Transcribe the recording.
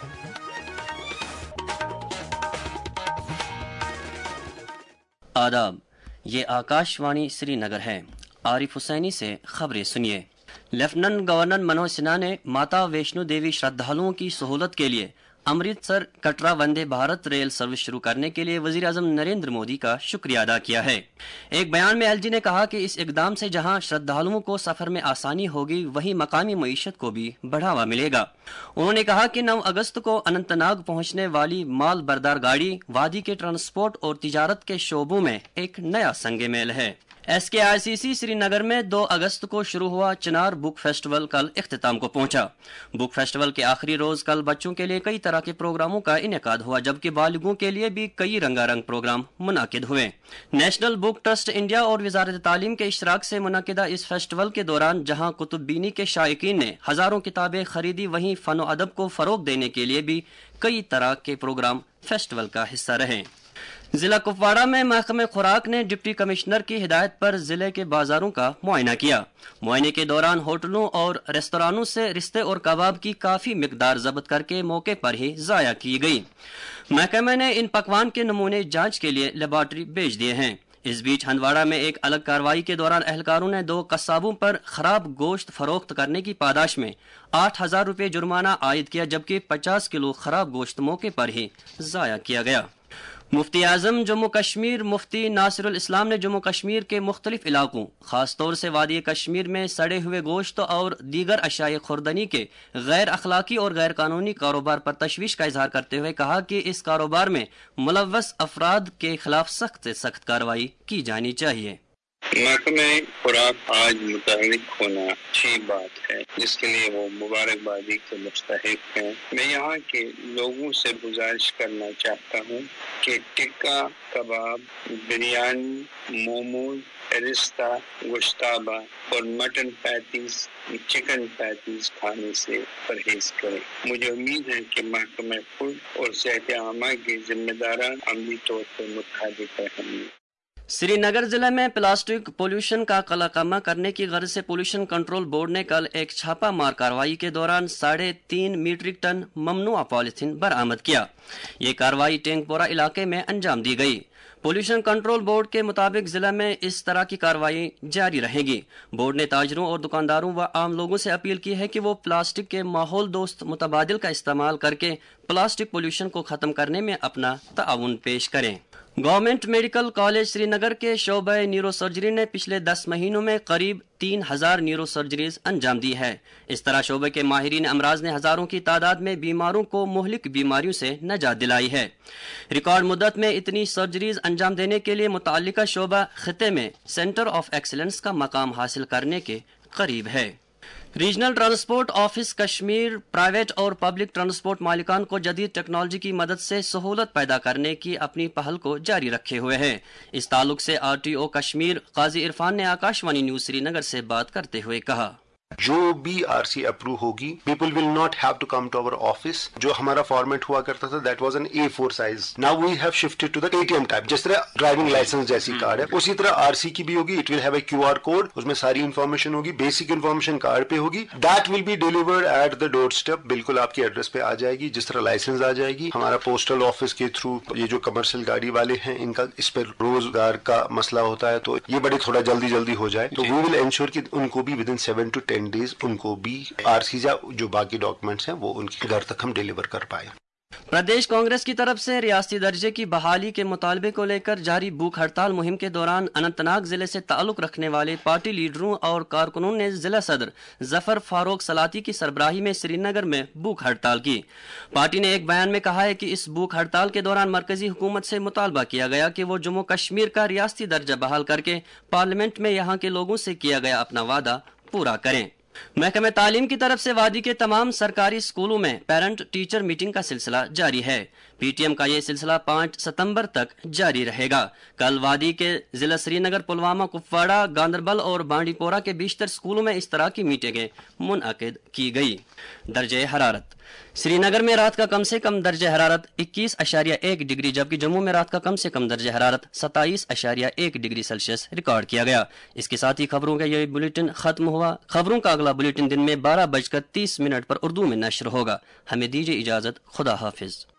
आदाब, ये आकाशवाणी श्रीनगर है। आरिफ हुसैनी से खबरें सुनिए। लेफ्टिनेंट गवर्नर मनोज सिन्हा ने माता वैष्णो देवी श्रद्धालुओं की सहूलत के लिए अमृतसर कटरा वंदे भारत रेल सर्विस शुरू करने के लिए वजीर आजम नरेंद्र मोदी का शुक्रिया अदा किया है। एक बयान में एलजी ने कहा कि इस इकदाम से जहां श्रद्धालुओं को सफर में आसानी होगी, वहीं मकामी मईशत को भी बढ़ावा मिलेगा। उन्होंने कहा कि 9 अगस्त को अनंतनाग पहुंचने वाली माल बरदार गाड़ी वादी के ट्रांसपोर्ट और तिजारत के शोबों में एक नया संग मेल है। SKICC श्रीनगर में 2 अगस्त को शुरू हुआ चिनार बुक फेस्टिवल कल इख्तिताम को पहुंचा। बुक फेस्टिवल के आखिरी रोज कल बच्चों के लिए कई तरह के प्रोग्रामों का इनेकाद हुआ, जबकि बालिगों के लिए भी कई रंगारंग प्रोग्राम मुनाकिद हुए। नेशनल बुक ट्रस्ट इंडिया और वजारत तालीम के इश्तराक से मुनाकिदा इस फेस्टिवल के दौरान जहां कुतुबीनी के शायकीन ने हजारों किताबें खरीदी, वहीं फन और अदब को फरोग देने के लिए भी कई तरह के प्रोग्राम फेस्टिवल का हिस्सा रहे। जिला कुपवाड़ा में महकमे खुराक ने डिप्टी कमिश्नर की हिदायत पर जिले के बाजारों का मुआयना किया। मुआयने के दौरान होटलों और रेस्तरानों से रिश्ते और कबाब की काफी मिकदार जब्त करके मौके पर ही जाया की गई। महकमे ने इन पकवान के नमूने जांच के लिए लेबॉर्ट्री भेज दिए हैं। इस बीच हंदवाड़ा में एक अलग कार्रवाई के दौरान एहलकारों ने 2 कस्साबों पर खराब गोश्त फरोख्त करने की पादाश में 8,000 रुपये जुर्माना आयद किया, जबकि 50 किलो खराब गोश्त मौके पर ही जाया किया गया। मुफ्ती आजम जम्मू कश्मीर मुफ्ती नासिरुल इस्लाम ने जम्मू कश्मीर के मुख्तलिफ इलाकों, खासतौर से वादी कश्मीर में सड़े हुए गोश्त और दीगर अशाए खुर्दनी के गैर अखलाकी और गैर कानूनी कारोबार पर तशवीश का इजहार करते हुए कहा कि इस कारोबार में मुलव्वस अफराद के खिलाफ सख्त से सख्त कार्रवाई की जानी चाहिए। महकमे खुराक आज मुतहरिक होना अच्छी बात है, जिसके लिए वो मुबारकबादी के मुस्तहिक हैं। मैं यहाँ के लोगों से गुजारिश करना चाहता हूँ कि टिक्का, कबाब, बिरयानी, मोमोज, रिश्ता, गोश्ताबा और मटन पैटीज, चिकन पैटीज खाने से परहेज करें। मुझे उम्मीद है कि महकमे खुद और सेहत आमा के जिम्मेदारान अमली तौर पर मुतहरिक रहेंगे। श्रीनगर जिले में प्लास्टिक पोल्यूशन का कलाकमा करने की गर्ज से पोल्यूशन कंट्रोल बोर्ड ने कल एक छापा मार कार्रवाई के दौरान 3.5 मीट्रिक टन ममनुआ पॉलिथीन बरामद किया। ये कार्रवाई टेंगपोरा इलाके में अंजाम दी गई। पोल्यूशन कंट्रोल बोर्ड के मुताबिक जिला में इस तरह की कार्रवाई जारी रहेगी। बोर्ड ने ताजरों और दुकानदारों व आम लोगों से अपील की है कि वो प्लास्टिक के माहौल दोस्त मुतबादिल का इस्तेमाल करके प्लास्टिक पोल्यूशन को खत्म करने में अपना ताउन पेश करें। गवर्नमेंट मेडिकल कॉलेज श्रीनगर के शोबे न्यूरो सर्जरी ने पिछले 10 महीनों में करीब 3,000 न्यूरो सर्जरीज अंजाम दी है। इस तरह शोबे के माहिरीन अमराज ने हजारों की तादाद में बीमारों को मुहलिक बीमारियों से नजात दिलाई है। रिकॉर्ड मुद्दत में इतनी सर्जरीज अंजाम देने के लिए मुताल्लिका शोबा खिते में सेंटर ऑफ एक्सीलेंस का मकाम हासिल करने के करीब है। Regional transport office Kashmir private और पब्लिक ट्रांसपोर्ट मालिकान को जदीद टेक्नोलॉजी की मदद से सहूलत पैदा करने की अपनी पहल को जारी रखे हुए है। इस ताल्लुक से RTO कश्मीर काजी इरफान ने आकाशवाणी न्यूज श्रीनगर से बात करते हुए कहा, जो भी आरसी अप्रूव होगी, people will not have to come to our office. जो हमारा फॉर्मेट हुआ करता था that was an A4 size, now we have shifted to the ATM type. जिस तरह ड्राइविंग लाइसेंस जैसी कार्ड है, उसी तरह आरसी की भी होगी। It will have a QR code, उसमें सारी इन्फॉर्मेशन होगी, बेसिक इन्फॉर्मेशन कार्ड पे होगी। That will be delivered at the doorstep, बिल्कुल आपके एड्रेस पे आ जाएगी। जिस तरह लाइसेंस आ जाएगी, हमारा पोस्टल ऑफिस के थ्रू ये जो कमर्शियल गाड़ी वाले हैं, इनका इस पर रोजगार का मसला होता है, तो ये बड़ी थोड़ा जल्दी हो जाए। तो वी विल एंश्योर कि उनको भी विद इन 7 to 10 days उनको भी आरसी या जो बाकी डॉक्यूमेंट्स हैं वो उनके घर तक हम डिलीवर कर पाए। प्रदेश कांग्रेस की तरफ से रियासती दर्जे की बहाली के मुतालबे को लेकर जारी भूख हड़ताल मुहिम के दौरान अनंतनाग जिले से ताल्लुक रखने वाले पार्टी लीडरों और कारकुनों ने जिला सदर जफर फारूक सलाती की सरबराही में श्रीनगर में भूख हड़ताल की। पार्टी ने एक बयान में कहा है कि इस भूख हड़ताल के दौरान मरकजी हुकूमत से मुतालबा किया गया कि वो जम्मू कश्मीर का रियासती दर्जा बहाल करके पार्लियामेंट में यहाँ के लोगों से किया गया अपना वादा पूरा करें। महकमे तालीम की तरफ से वादी के तमाम सरकारी स्कूलों में पेरेंट टीचर मीटिंग का सिलसिला जारी है। PTM का ये सिलसिला 5 सितंबर तक जारी रहेगा। कल वादी के जिला श्रीनगर, पुलवामा, कुपवाड़ा, गांदरबल और बांडीपोरा के 20 स्कूलों में इस तरह की मीटिंगें मुनअकिद की गई। दर्जे हरारत سری نگر میں رات کا کم سے کم درجہ حرارت 21.1 ڈگری جبکہ جموں میں رات کا کم سے کم درجہ حرارت 27.1 ڈگری سیلسیس ریکارڈ کیا گیا۔ اس کے ساتھ ہی خبروں کا یہ بلیٹن ختم ہوا۔ خبروں کا اگلا بلیٹن دن میں 12:30 پر اردو میں نشر ہوگا۔ ہمیں دیجیے اجازت، خدا حافظ۔